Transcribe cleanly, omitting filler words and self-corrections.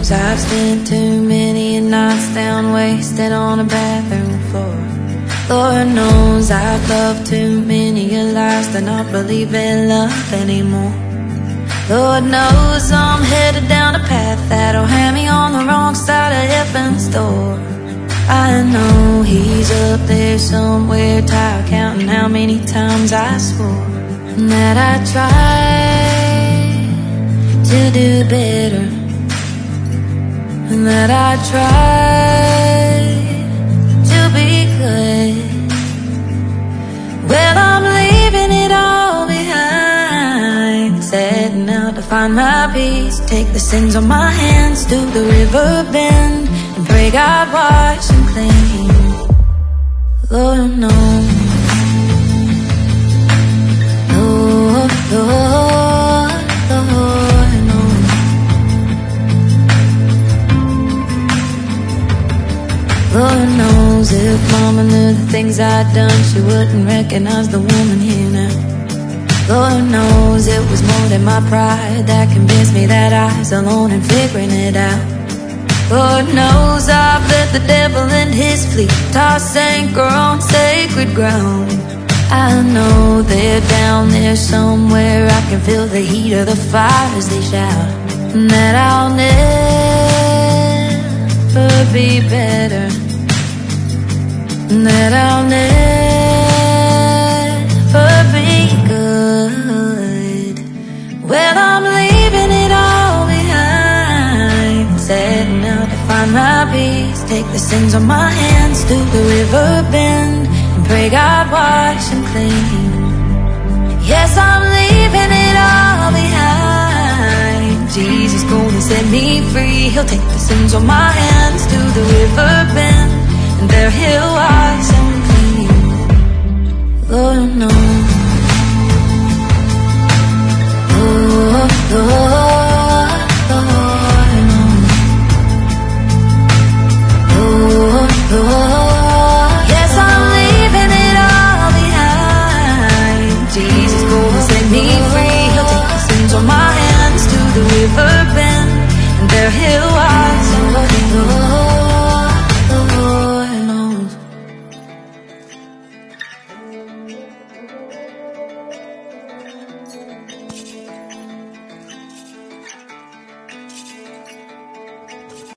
knows I've spent too many nights down wasted on a bathroom floor. Lord knows I've loved too many lies to not believe in love anymore. Lord knows I'm headed down a path that'll hand me on the wrong side of heaven's door. I know he's up there somewhere, tired counting how many times I swore that I tried to do better, and that I tried to be good. Well, I'm leaving it all behind, setting out to find my peace, take the sins on my hands to the river bend, and pray God wash them clean. Lord knows, Lord, Lord, Lord knows. Lord knows if Mama knew the things I'd done, she wouldn't recognize the woman here now. Lord knows it was more than my pride that convinced me that I was alone and figuring it out. Lord knows I've let the devil and his fleet toss anchor on sacred ground. I know they're down there somewhere, I can feel the heat of the fire as they shout, and that I'll never be better, and that I'll never be good. Well, I'm leaving it all behind, setting out to find my peace, take the sins on my hands to the river bend, and pray God wash them clean. Yes, I'm leaving it all behind. Jesus gonna set me free, he'll take the sins on my hands to the river bend, and there he'll wash them clean. Lord knows, Lord, Lord.